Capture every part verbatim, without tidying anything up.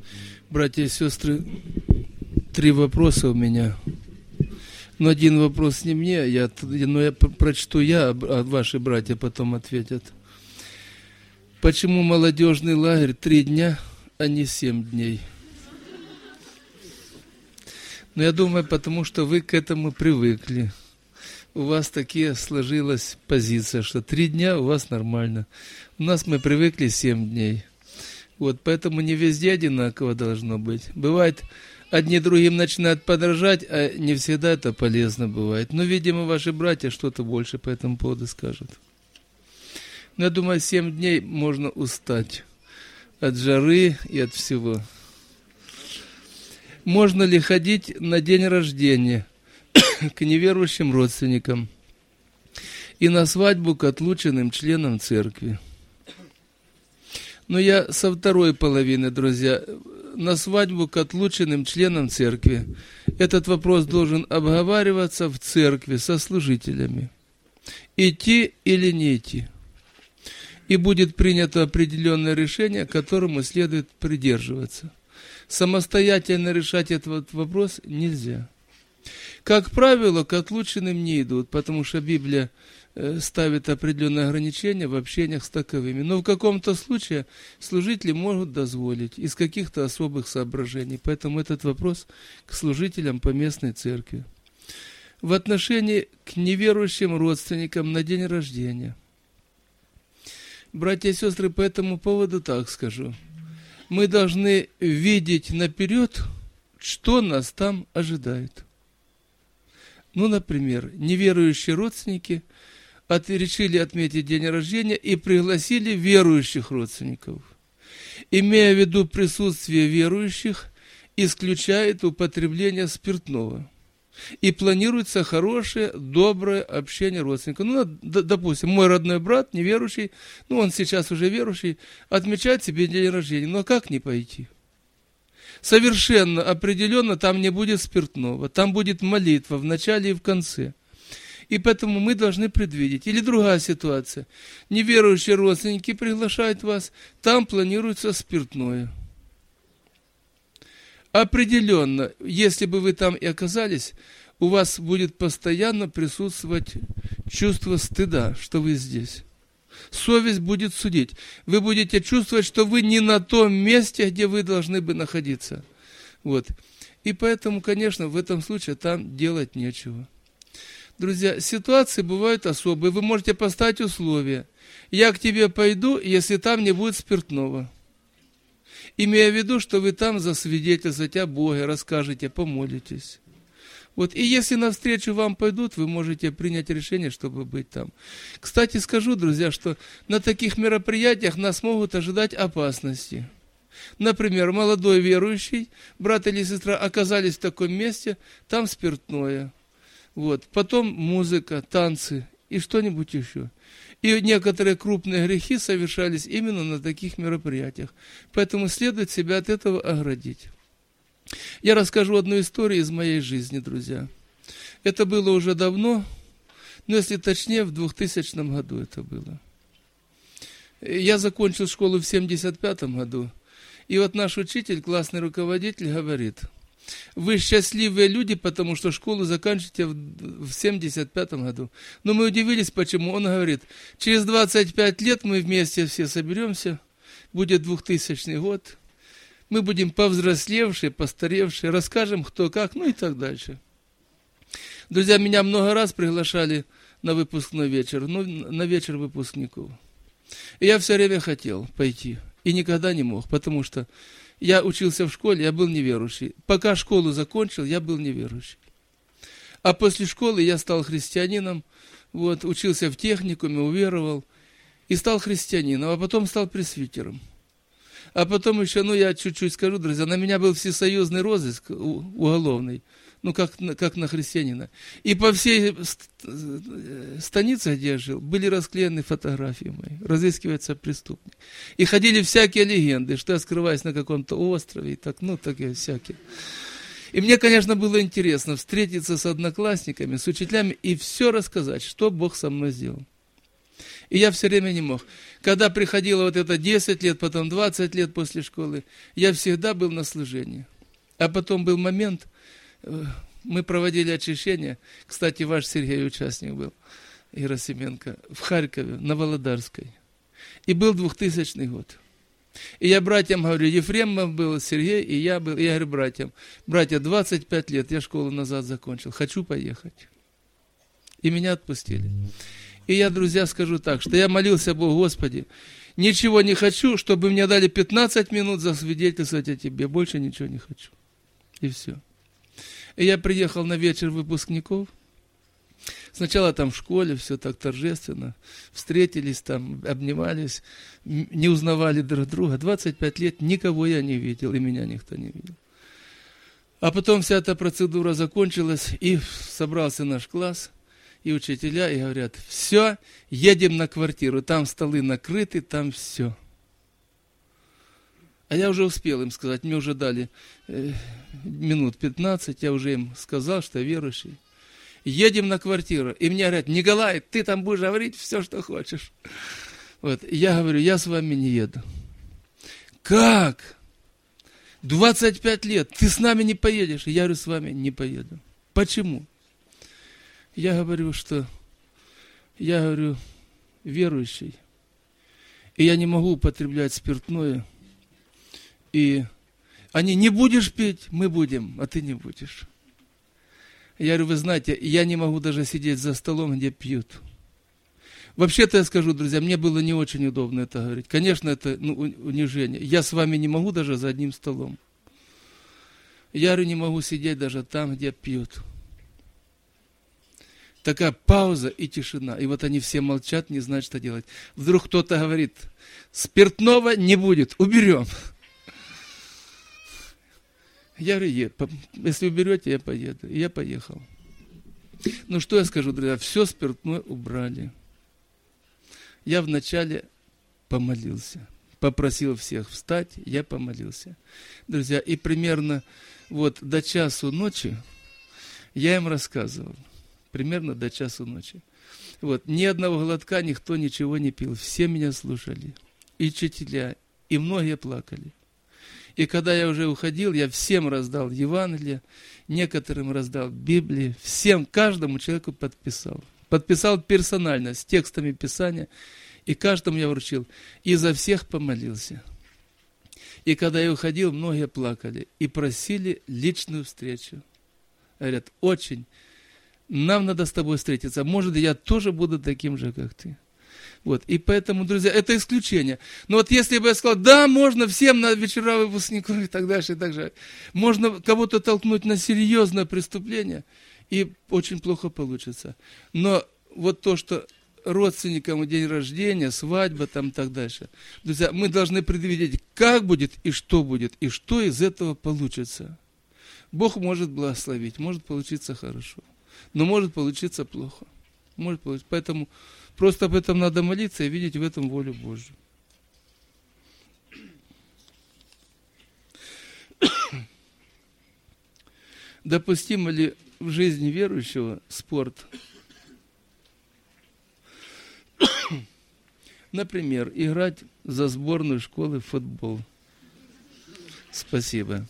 Братья и сестры, три вопроса у меня. Но один вопрос не мне, я, но я прочту я, а ваши братья потом ответят. Почему молодежный лагерь три дня, а не семь дней? Но я думаю, потому что вы к этому привыкли. У вас такие сложилась позиция, что три дня у вас нормально. У нас мы привыкли семь дней. Вот, поэтому не везде одинаково должно быть. Бывает, одни другим начинают подражать, а не всегда это полезно бывает. Но, видимо, ваши братья что-то больше по этому поводу скажут. Но я думаю, семь дней можно устать от жары и от всего. Можно ли ходить на день рождения к неверующим родственникам и на свадьбу к отлученным членам церкви? Но я со второй половины, друзья, на свадьбу к отлученным членам церкви. Этот вопрос должен обговариваться в церкви со служителями. Идти или не идти. И будет принято определенное решение, которому следует придерживаться. Самостоятельно решать этот вопрос нельзя. Как правило, к отлученным не идут, потому что Библия ставит определенные ограничения в общениях с таковыми. Но в каком-то случае служители могут дозволить из каких-то особых соображений. Поэтому этот вопрос к служителям по местной церкви. В отношении к неверующим родственникам на день рождения. Братья и сестры, по этому поводу так скажу. Мы должны видеть наперед, что нас там ожидает. Ну, например, неверующие родственники от, решили отметить день рождения и пригласили верующих родственников. Имея в виду присутствие верующих, исключает употребление спиртного. И планируется хорошее, доброе общение родственников. Ну, допустим, мой родной брат, неверующий, ну, он сейчас уже верующий, отмечает себе день рождения. Но как не пойти? Совершенно определенно там не будет спиртного, там будет молитва в начале и в конце. И поэтому мы должны предвидеть. Или другая ситуация. Неверующие родственники приглашают вас, там планируется спиртное. Определенно, если бы вы там и оказались, у вас будет постоянно присутствовать чувство стыда, что вы здесь. Совесть будет судить. Вы будете чувствовать, что вы не на том месте, где вы должны бы находиться. Вот. И поэтому, конечно, в этом случае там делать нечего. Друзья, ситуации бывают особые. Вы можете поставить условия. Я к тебе пойду, если там не будет спиртного. Имея в виду, что вы там засвидетельствуете о Боге, расскажете, помолитесь. Вот. И если навстречу вам пойдут, вы можете принять решение, чтобы быть там. Кстати, скажу, друзья, что на таких мероприятиях нас могут ожидать опасности. Например, молодой верующий, брат или сестра оказались в таком месте, там спиртное. Вот. Потом музыка, танцы и что-нибудь еще. И некоторые крупные грехи совершались именно на таких мероприятиях. Поэтому следует себя от этого оградить. Я расскажу одну историю из моей жизни, друзья. Это было уже давно, но если точнее, в двухтысячном году это было. Я закончил школу в семьдесят пятом году. И вот наш учитель, классный руководитель, говорит: вы счастливые люди, потому что школу заканчиваете в семьдесят пятом году. Но мы удивились, почему. Он говорит: через двадцать пять лет мы вместе все соберемся, будет двухтысячный год, мы будем повзрослевшие, постаревшие, расскажем кто как, ну и так дальше. Друзья, меня много раз приглашали на выпускной вечер, ну, на вечер выпускников. И я все время хотел пойти, и никогда не мог, потому что я учился в школе, я был неверующий. Пока школу закончил, я был неверующий. А после школы я стал христианином, вот, учился в техникуме, уверовал, и стал христианином, а потом стал пресвитером. А потом еще, ну, я чуть-чуть скажу, друзья, на меня был всесоюзный розыск уголовный, ну, как, как на христианина. И по всей станице, где я жил, были расклеены фотографии мои, разыскивается преступник. И ходили всякие легенды, что я скрываюсь на каком-то острове, и так, ну, такие всякие. И мне, конечно, было интересно встретиться с одноклассниками, с учителями и все рассказать, что Бог со мной сделал. И я все время не мог. Когда приходило вот это десять лет, потом двадцать лет после школы, я всегда был на служении. А потом был момент, мы проводили очищение, кстати, ваш Сергей участник был, Герасименко, в Харькове, на Володарской. И был двухтысячный год. И я братьям говорю, Ефремов был, Сергей, и я был. И я говорю братьям, братья, двадцать пять лет, я школу назад закончил, хочу поехать. И меня отпустили. И я, друзья, скажу так, что я молился Богу, Господи, ничего не хочу, чтобы мне дали пятнадцать минут засвидетельствовать о Тебе, больше ничего не хочу. И все. И я приехал на вечер выпускников. Сначала там в школе, все так торжественно. Встретились там, обнимались, не узнавали друг друга. двадцать пять лет никого я не видел, и меня никто не видел. А потом вся эта процедура закончилась, и собрался наш класс, и учителя, и говорят, все, едем на квартиру, там столы накрыты, там все. А я уже успел им сказать, мне уже дали э, минут пятнадцать, я уже им сказал, что верующий. Едем на квартиру. И мне говорят, Николай, ты там будешь говорить все, что хочешь. Вот. И я говорю, я с вами не еду. Как? двадцать пять лет, ты с нами не поедешь? И я говорю, с вами не поеду. Почему? Я говорю, что я говорю, верующий. И я не могу употреблять спиртное. И они, не будешь пить, мы будем, а ты не будешь. Я говорю, вы знаете, я не могу даже сидеть за столом, где пьют. Вообще-то я скажу, друзья, мне было не очень удобно это говорить. Конечно, это ну, унижение. Я с вами не могу даже за одним столом. Я говорю, не могу сидеть даже там, где пьют. Такая пауза и тишина. И вот они все молчат, не знают, что делать. Вдруг кто-то говорит, спиртного не будет, уберем. Я говорю, если уберете, я поеду. И я поехал. Ну, что я скажу, друзья, все спиртное убрали. Я вначале помолился. Попросил всех встать, я помолился. Друзья, и примерно вот до часу ночи я им рассказывал. Примерно до часу ночи. Вот, ни одного глотка никто ничего не пил. Все меня слушали. И учителя, и многие плакали. И когда я уже уходил, я всем раздал Евангелие, некоторым раздал Библии, всем, каждому человеку подписал. Подписал персонально, с текстами Писания, и каждому я вручил. И за всех помолился. И когда я уходил, многие плакали и просили личную встречу. Говорят, очень, нам надо с тобой встретиться. Может, я тоже буду таким же, как ты. Вот, и поэтому, друзья, это исключение. Но вот если бы я сказал, да, можно всем на вечера выпускников и так дальше, и так далее. Можно кого-то толкнуть на серьезное преступление, и очень плохо получится. Но вот то, что родственникам день рождения, свадьба, там и так дальше. Друзья, мы должны предвидеть, как будет и что будет, и что из этого получится. Бог может благословить, может получиться хорошо, но может получиться плохо. Может получиться. Поэтому просто об этом надо молиться и видеть в этом волю Божью. Допустимо ли в жизни верующего спорт? Например, играть за сборную школы в футбол. Спасибо.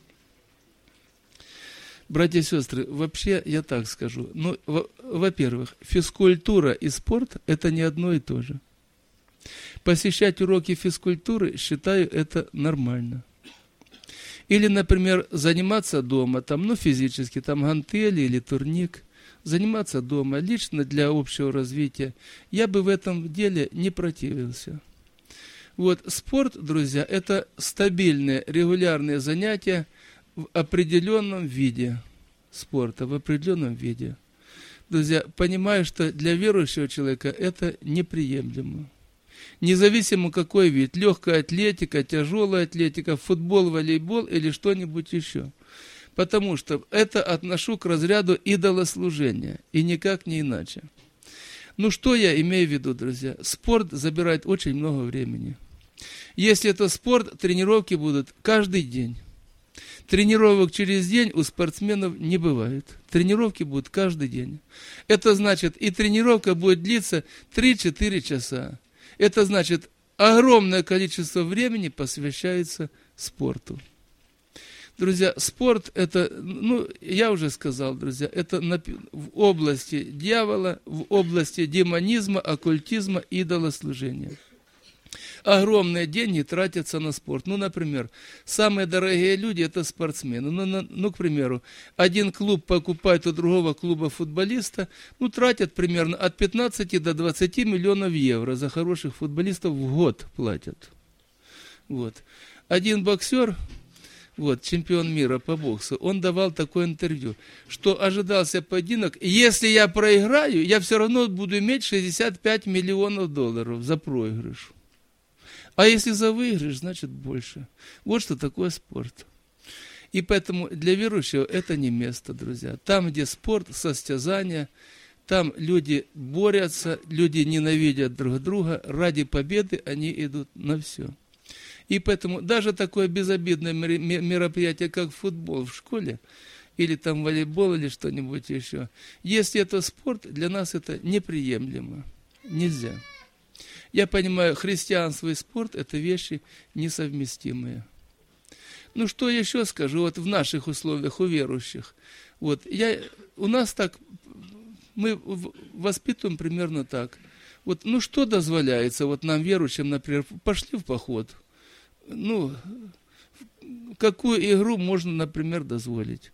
Братья и сестры, вообще я так скажу. Ну, во-первых, физкультура и спорт – это не одно и то же. Посещать уроки физкультуры, считаю, это нормально. Или, например, заниматься дома, там, ну, физически, там, гантели или турник. Заниматься дома лично для общего развития. Я бы в этом деле не противился. Вот, спорт, друзья, это стабильные, регулярные занятия в определенном виде спорта, в определенном виде. Друзья, понимаю, что для верующего человека это неприемлемо. Независимо какой вид, легкая атлетика, тяжелая атлетика, футбол, волейбол или что-нибудь еще. Потому что это отношу к разряду идолослужения, и никак не иначе. Ну что я имею в виду, друзья? Спорт забирает очень много времени. Если это спорт, тренировки будут каждый день. Тренировок через день у спортсменов не бывает. Тренировки будут каждый день. Это значит, и тренировка будет длиться три-четыре часа. Это значит, огромное количество времени посвящается спорту. Друзья, спорт это, ну, я уже сказал, друзья, это в области дьявола, в области демонизма, оккультизма, идолослужения. Огромные деньги тратятся на спорт. Ну, например, самые дорогие люди – это спортсмены. Ну, на, ну, к примеру, один клуб покупает у другого клуба футболиста, ну, тратят примерно от пятнадцати до двадцати миллионов евро. За хороших футболистов в год платят. Вот. Один боксер, вот, чемпион мира по боксу, он давал такое интервью, что ожидался поединок, если я проиграю, я все равно буду иметь шестьдесят пять миллионов долларов за проигрыш. А если за выигрыш, значит больше. Вот что такое спорт. И поэтому для верующего это не место, друзья. Там, где спорт, состязания, там люди борются, люди ненавидят друг друга, ради победы они идут на все. И поэтому даже такое безобидное мероприятие, как футбол в школе, или там волейбол, или что-нибудь еще, если это спорт, для нас это неприемлемо. Нельзя. Я понимаю, христианство и спорт – это вещи несовместимые. Ну, что еще скажу, вот в наших условиях, у верующих. Вот, я, у нас так, мы воспитываем примерно так. Вот, ну, что дозволяется, вот нам, верующим, например, пошли в поход. Ну, какую игру можно, например, дозволить?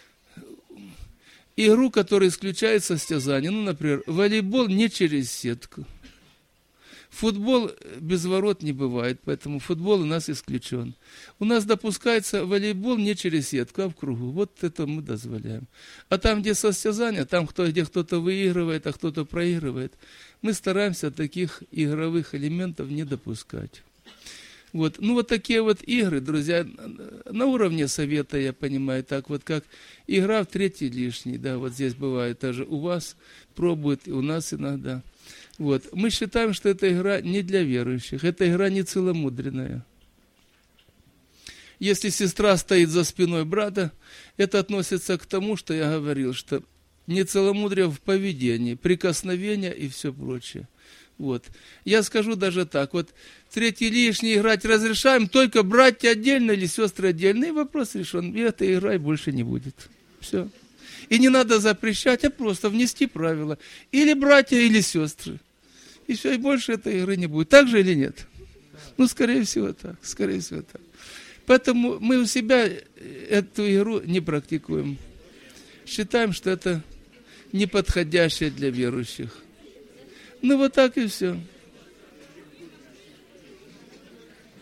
Игру, которая исключает состязание. Ну, например, волейбол не через сетку. Футбол без ворот не бывает, поэтому футбол у нас исключен. У нас допускается волейбол не через сетку, а в кругу. Вот это мы дозволяем. А там, где состязания, там, кто, где кто-то выигрывает, а кто-то проигрывает, мы стараемся таких игровых элементов не допускать. Вот. Ну, вот такие вот игры, друзья, на уровне совета, я понимаю, так вот как игра в третий лишний, да, вот здесь бывает, даже у вас пробуют, и у нас иногда. Вот. Мы считаем, что эта игра не для верующих, эта игра не целомудренная. Если сестра стоит за спиной брата, это относится к тому, что я говорил, что нецеломудрие в поведении, прикосновения и все прочее. Вот. Я скажу даже так, вот третий лишний играть разрешаем, только братья отдельно или сестры отдельно, и вопрос решен, и этой игры больше не будет. Все. И не надо запрещать, а просто внести правила. Или братья, или сестры. И все, и больше этой игры не будет. Так же или нет? Ну, скорее всего так. Скорее всего так. Поэтому мы у себя эту игру не практикуем. Считаем, что это неподходящее для верующих. Ну, вот так и все.